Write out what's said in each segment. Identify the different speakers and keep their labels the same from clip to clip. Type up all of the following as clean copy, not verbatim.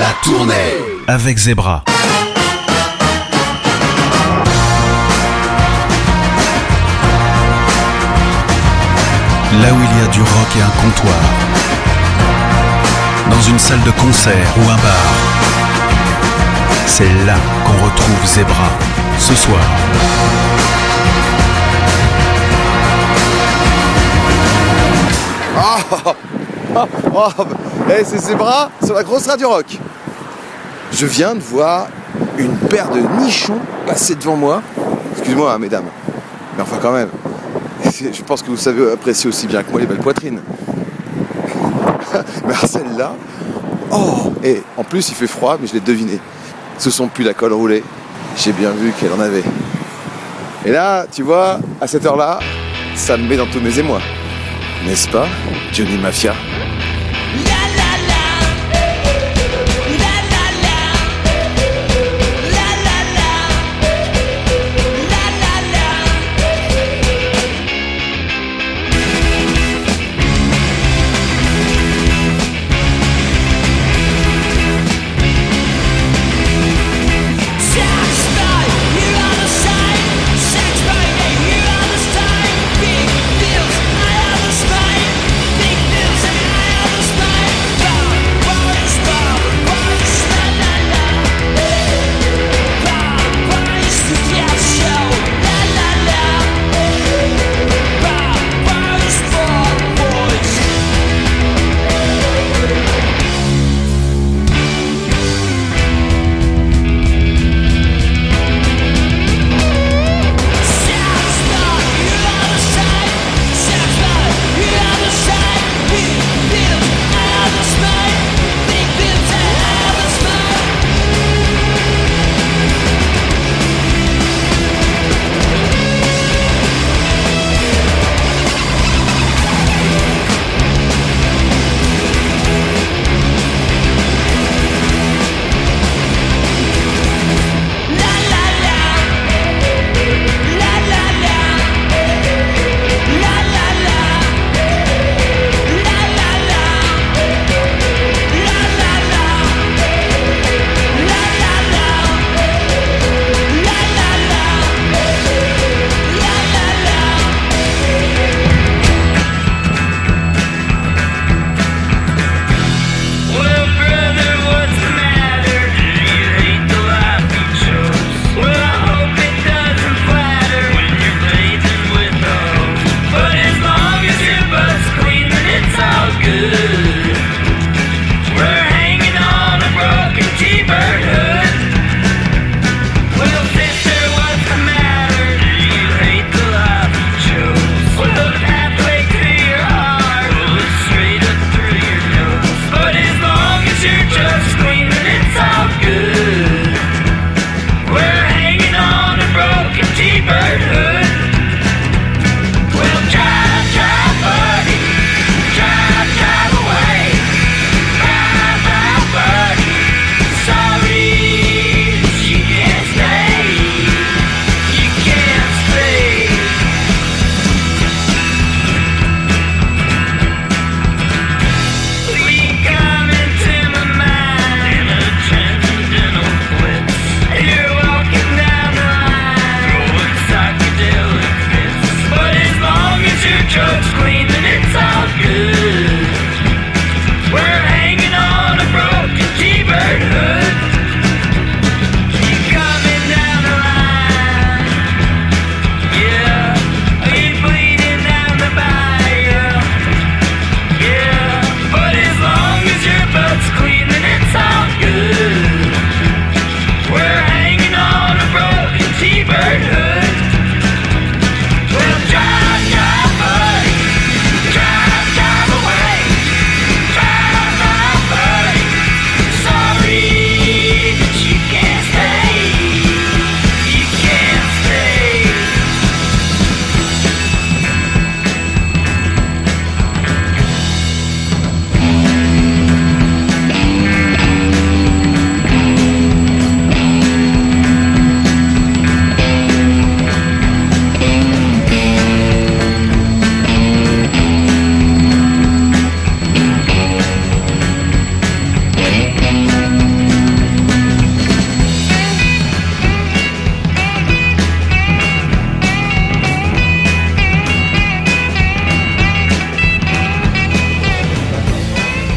Speaker 1: La tournée
Speaker 2: avec Zebra. Là où il y a du rock et un comptoir, dans une salle de concert ou un bar, c'est là qu'on retrouve Zebra, ce soir.
Speaker 3: C'est Zebra sur la grosse radio rock. Je viens de voir une paire de nichons passer devant moi. Excuse-moi, mesdames, mais enfin quand même. Je pense que vous savez apprécier aussi bien que moi les belles poitrines. Mais celle-là, et en plus il fait froid, mais je l'ai deviné. Ce sont plus la colle roulée. J'ai bien vu qu'elle en avait. Et là, tu vois, à cette heure-là, ça me met dans tous mes émois. N'est-ce pas, Johnny Mafia?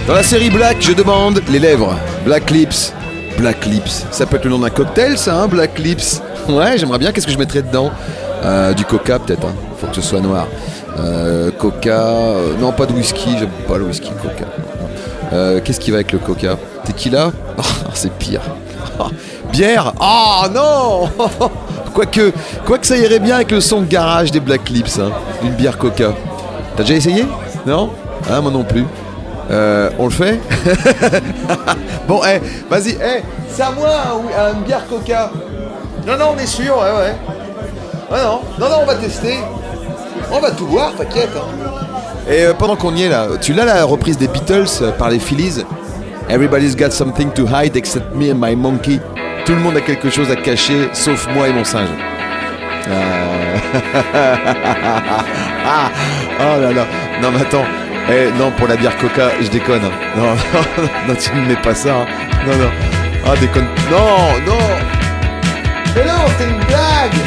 Speaker 3: Dans la série Black, je demande les lèvres. Black Lips. Black Lips. Ça peut être le nom d'un cocktail, ça, hein, Black Lips. Ouais, j'aimerais bien. Qu'est-ce que je mettrais dedans? Du coca, peut-être. Hein. Faut que ce soit noir. Coca. Non, pas de whisky. J'aime pas le whisky, coca. Qu'est-ce qui va avec le coca? Tequila? Oh, c'est pire. Bière? Oh non. Quoique ça irait bien avec le son de garage des Black Lips, hein. Une bière coca. T'as déjà essayé? Non? Ah, moi non plus. On le fait? Bon, vas-y, c'est à moi une bière coca. Non, on est sûr, ouais. Non, on va tester. On va tout boire, t'inquiète. Hein. Et pendant qu'on y est là, tu l'as la reprise des Beatles par les Phillies? Everybody's got something to hide except me and my monkey. Tout le monde a quelque chose à cacher, sauf moi et mon singe. Oh là là. Non mais attends. Non, pour la bière coca, je déconne. Non, tu ne mets pas ça. Hein. Non. Ah, déconne. Non. Mais non, c'est une blague.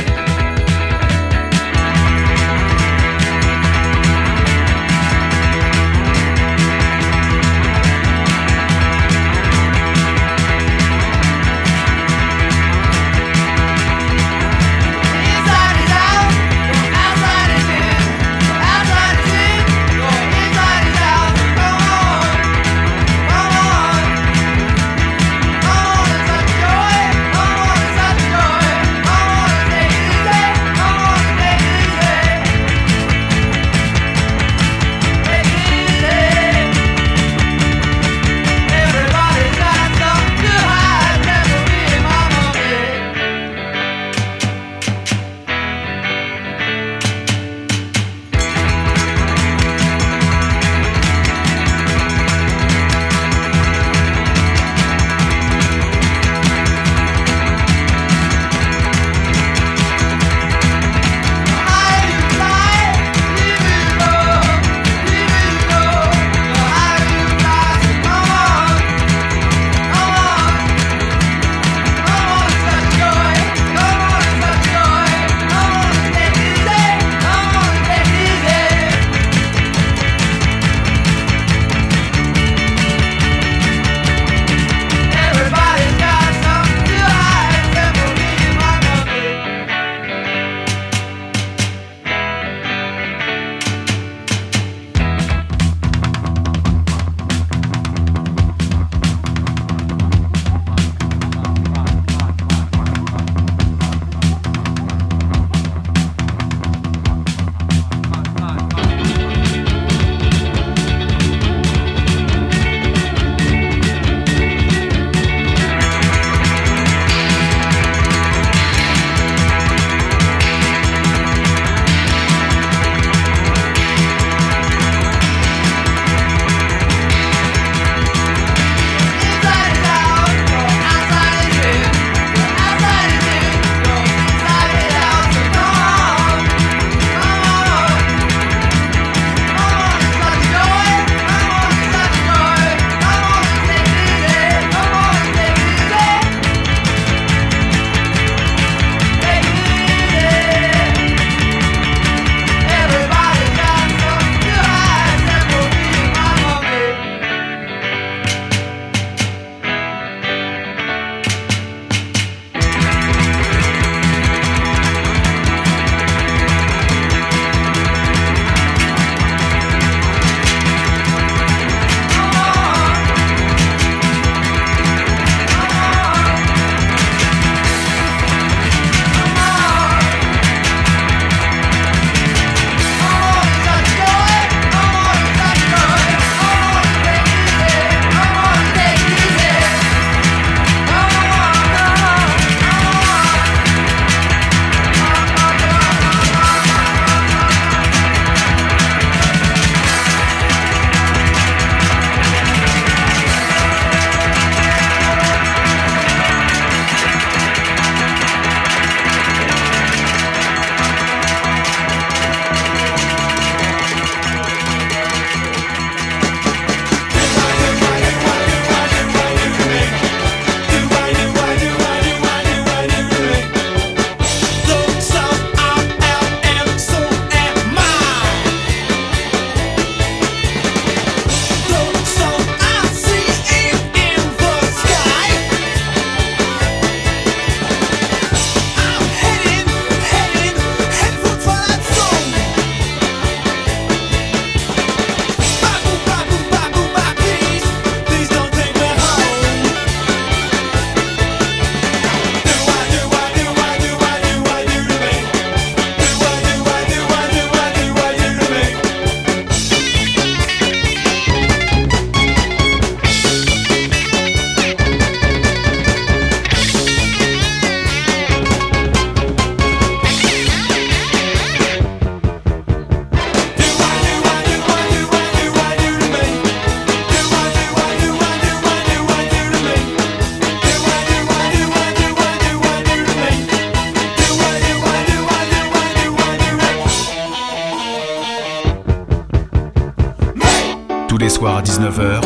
Speaker 2: 19h,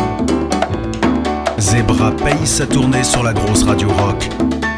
Speaker 2: Zebra paye sa tournée sur la grosse radio rock.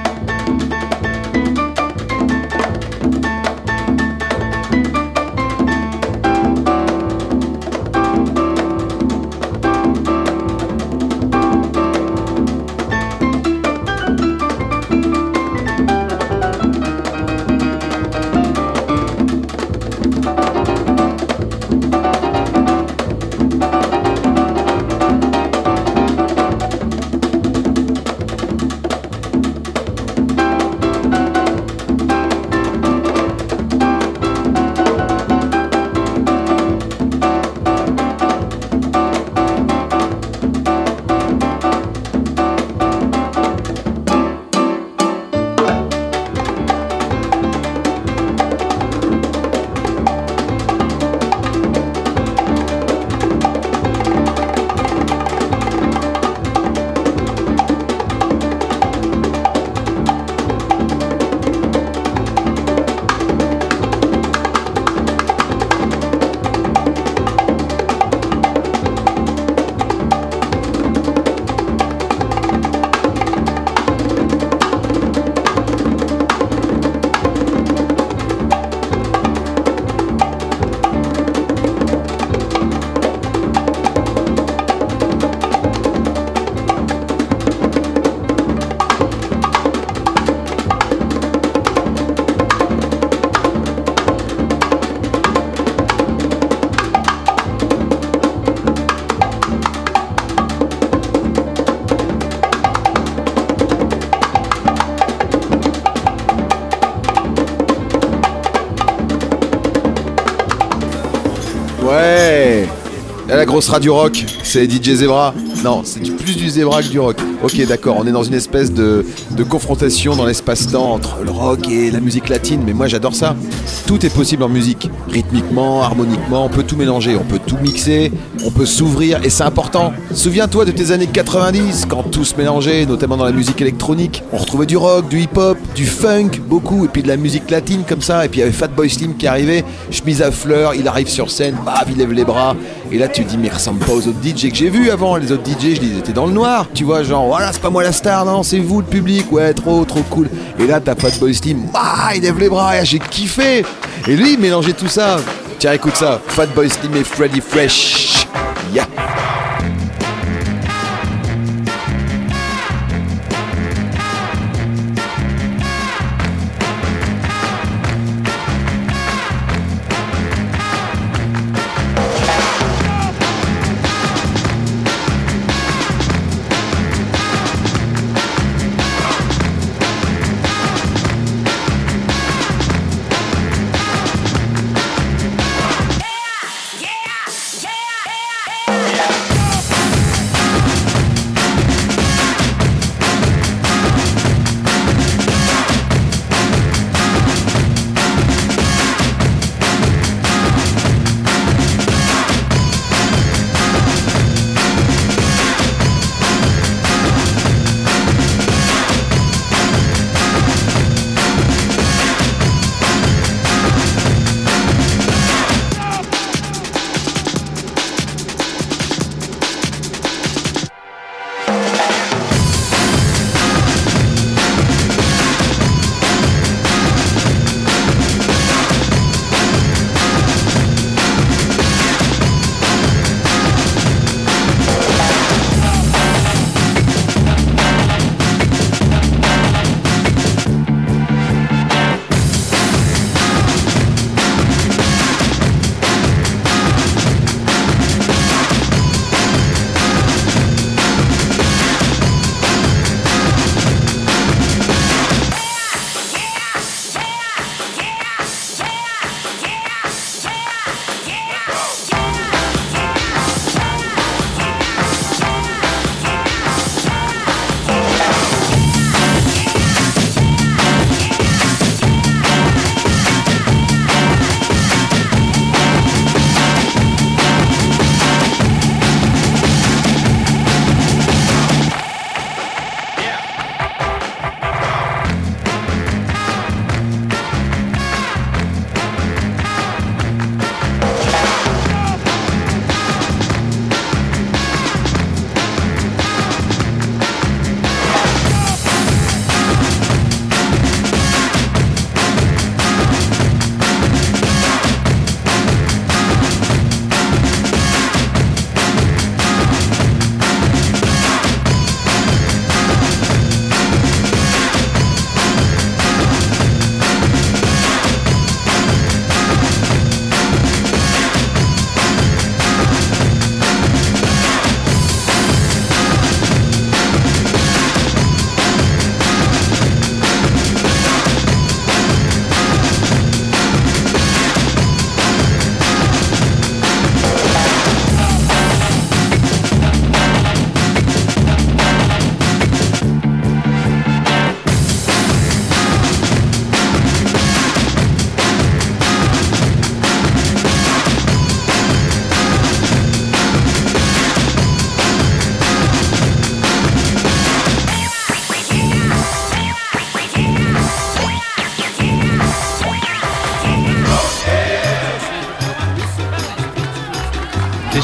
Speaker 3: Ouais, là, la grosse radio rock, c'est DJ Zebra. Non, c'est plus du Zebra que du rock. Ok, d'accord, on est dans une espèce de confrontation dans l'espace-temps entre le rock et la musique latine, mais moi j'adore ça. Tout est possible en musique, rythmiquement, harmoniquement, on peut tout mélanger, on peut tout mixer, on peut s'ouvrir, et c'est important. Souviens-toi de tes années 90, quand tout se mélangeait, notamment dans la musique électronique. On retrouvait du rock, du hip-hop, du funk, beaucoup, et puis de la musique latine comme ça, et puis il y avait Fatboy Slim qui arrivait, chemise à fleurs, il arrive sur scène, baf, il lève les bras, et là tu te dis, mais il ressemble pas aux autres DJ que j'ai vus avant. Les autres DJ, je les étais dans le noir, tu vois, genre, voilà, c'est pas moi la star, non, c'est vous le public, ouais, trop cool. Et là, t'as Fatboy Slim, il lève les bras, et j'ai kiffé. Et lui, il mélangeait tout ça. Tiens, écoute ça, Fatboy Slim et Freddy Fresh. Yeah.
Speaker 1: Yeah.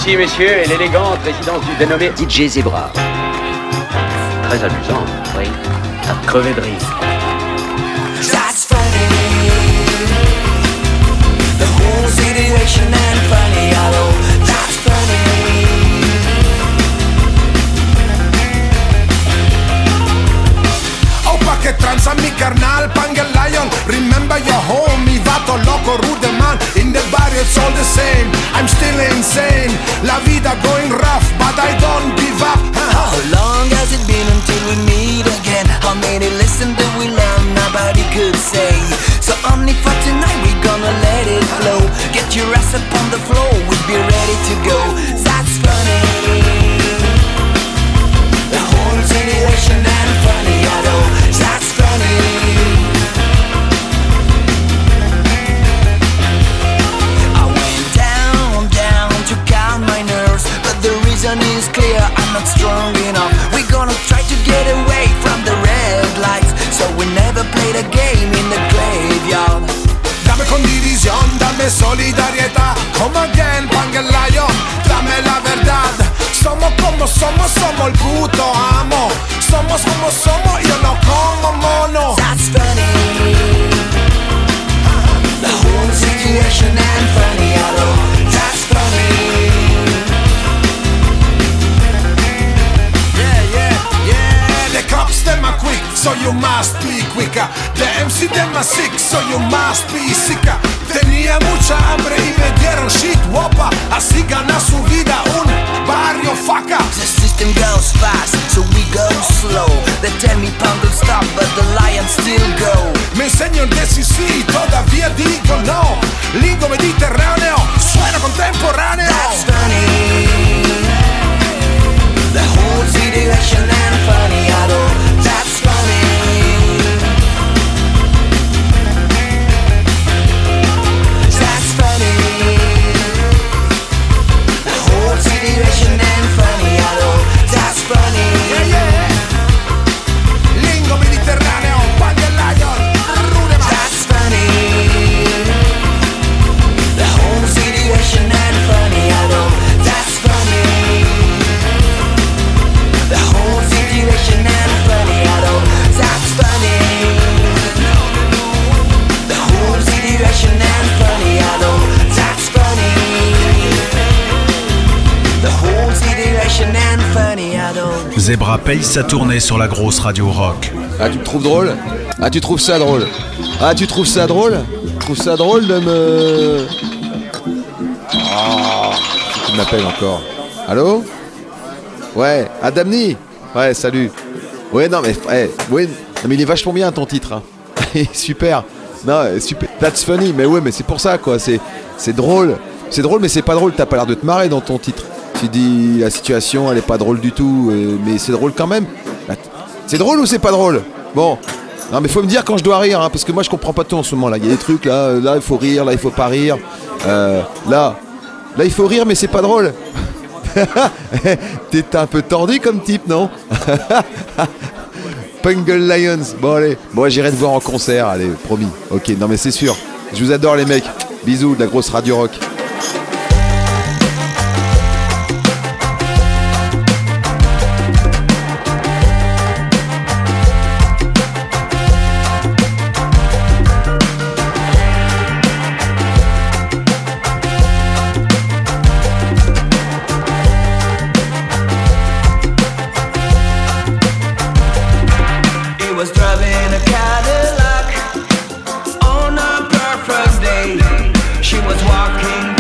Speaker 1: Ici, messieurs, est l'élégante résidence du dénommé DJ Zebra. Très amusant, oui. À crever de rire.
Speaker 4: That's funny. The whole situation and funny, hello. That's funny.
Speaker 5: Che tranza mi carnal, Pang and Lion. Remember your home, mi vato loco, rude man. In the barrio it's all the same, I'm still insane. La vida going rough, but I don't give up.
Speaker 4: How long has it been until we meet again? How many lessons did we learn? Nobody could say. So only for tonight we gonna let it flow. Get your ass up on the floor, we'll be ready to go. That's funny. The whole situation and funny, I know. That's funny. I went down to calm my nerves, but the reason is clear, I'm not strong enough. We're gonna try to get away from the red lights, so we never play the game in the graveyard.
Speaker 5: Dame condivisión, dame solidaridad. Come again, Pang and Lion, dame la verdad. Somos como somos, somos el puto amo. Somos como somos, yo no como mono.
Speaker 4: That's funny. The whole situation and funny, hello. That's funny.
Speaker 5: Yeah. The cops them are quick, so you must be quicker. The MC them are sick, so you must be sicker. Tenía mucha hambre y me dieron shit, guapa. Así gana su vida un barrio faca.
Speaker 4: The system goes fast, so we go slow. They tell me Pang will stop, but the lions still go.
Speaker 5: Me enseño el DCC, todavía digo no. Lingo mediterráneo, suena contemporáneo.
Speaker 4: That's funny. The whole situation and funny, hello. That's funny. That's funny. The whole situation and funny, hello. That's funny.
Speaker 5: Yeah. Lingo mediterráneo, Pang and Lion, rude man.
Speaker 4: That's funny. The whole situation and funny, hello. That's funny. The whole situation and funny, hello. That's funny. The whole situation and funny, hello. That's funny. The whole situation and funny, hello.
Speaker 2: Zebra paye sa tournée sur la grosse radio rock.
Speaker 3: Ah, tu me trouves drôle? Ah, tu trouves ça drôle? Ah, tu trouves ça drôle? Tu trouves ça drôle de me... Ah, qui m'appelle encore? Allô? Ouais, Adamni? Ouais, salut. Ouais, non, mais... ouais, non, mais il est vachement bien, ton titre. Hein. Super. Non, super. That's funny. Mais ouais, mais c'est pour ça, quoi. C'est drôle. C'est drôle, mais c'est pas drôle. T'as pas l'air de te marrer dans ton titre. Tu dis la situation, elle est pas drôle du tout. Mais c'est drôle quand même. C'est drôle ou c'est pas drôle? Bon. Non, mais faut me dire quand je dois rire, hein, parce que moi je comprends pas tout en ce moment là. Il y a des trucs là il faut rire, là il faut pas rire. Là il faut rire, mais c'est pas drôle. T'es un peu tordu comme type, non? Pang and Lions. Bon allez, bon j'irai te voir en concert, allez, promis. Ok, non mais c'est sûr. Je vous adore les mecs. Bisous de la grosse radio rock.
Speaker 4: Was driving a Cadillac on a perfect day. She was walking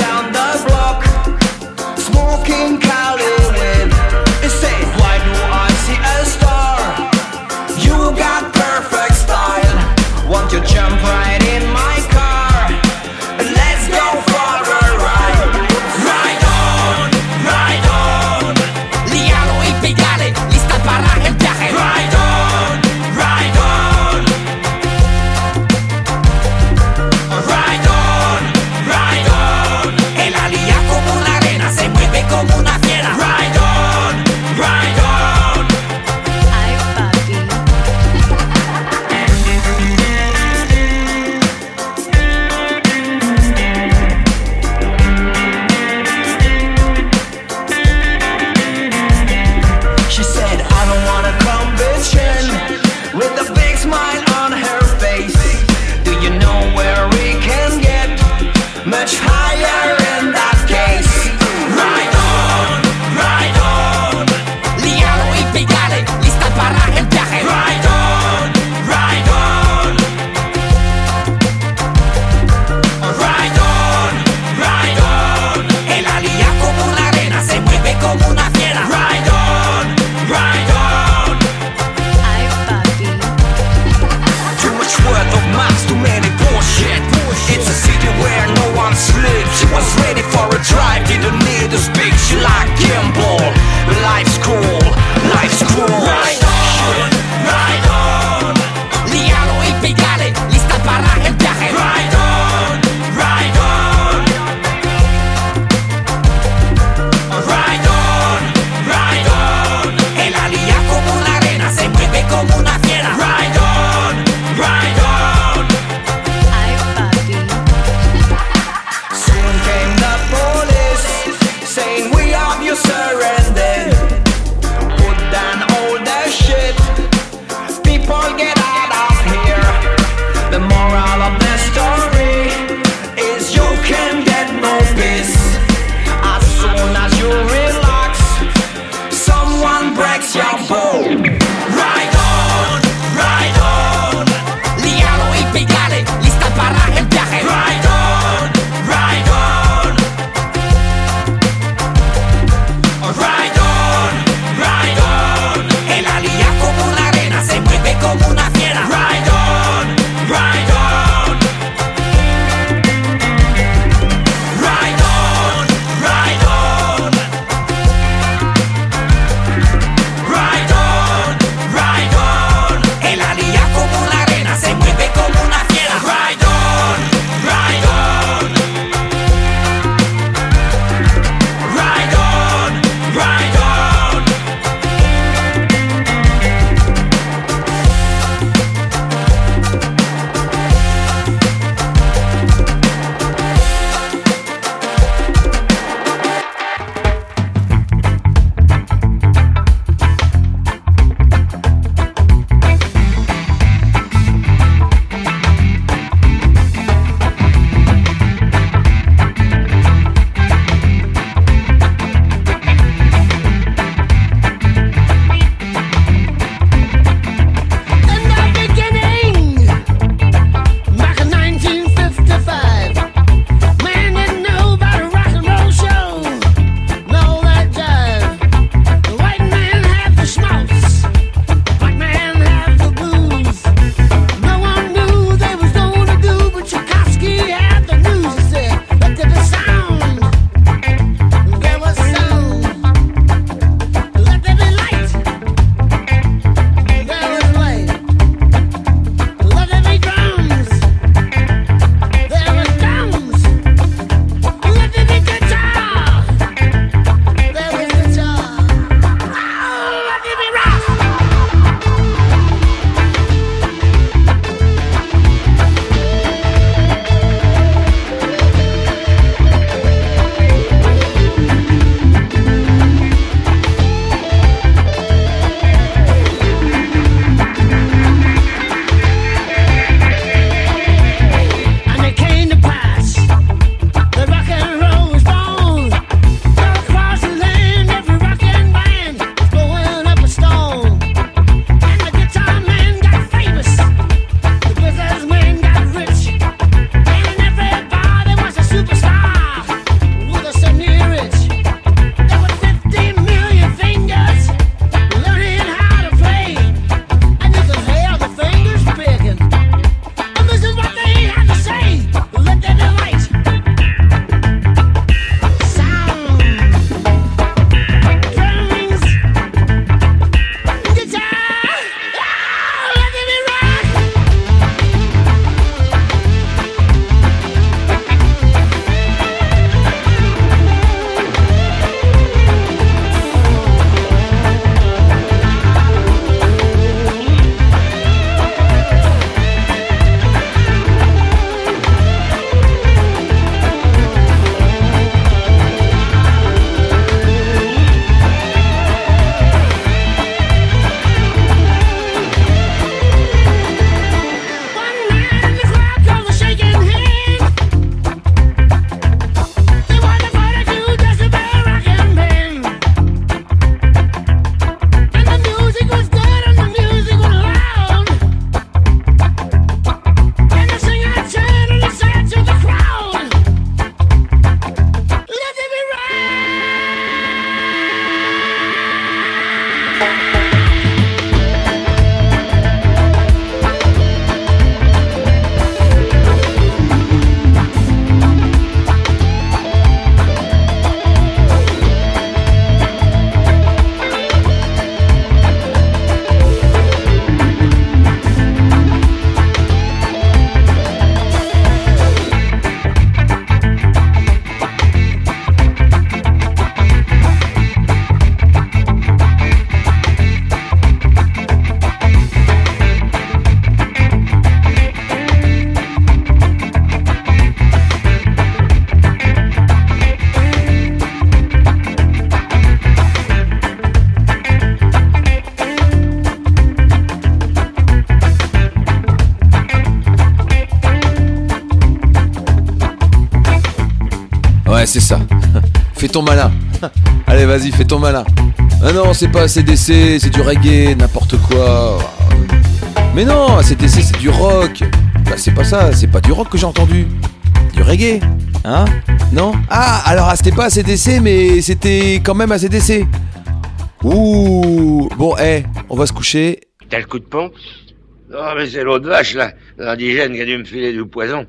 Speaker 3: c'est ça. Fais ton malin. Allez, vas-y, fais ton malin. Ah non, c'est pas AC/DC, c'est du reggae, n'importe quoi. Mais non, AC/DC, c'est du rock. Bah, c'est pas ça, c'est pas du rock que j'ai entendu. Du reggae, hein? Non? Ah, alors c'était pas AC/DC, mais c'était quand même AC/DC. Ouh. Bon, on va se coucher.
Speaker 1: T'as le coup de pompe? Non, mais c'est l'autre vache, là. L'indigène qui a dû me filer du poison.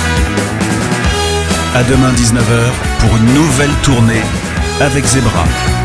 Speaker 2: À demain 19h pour une nouvelle tournée avec Zebra.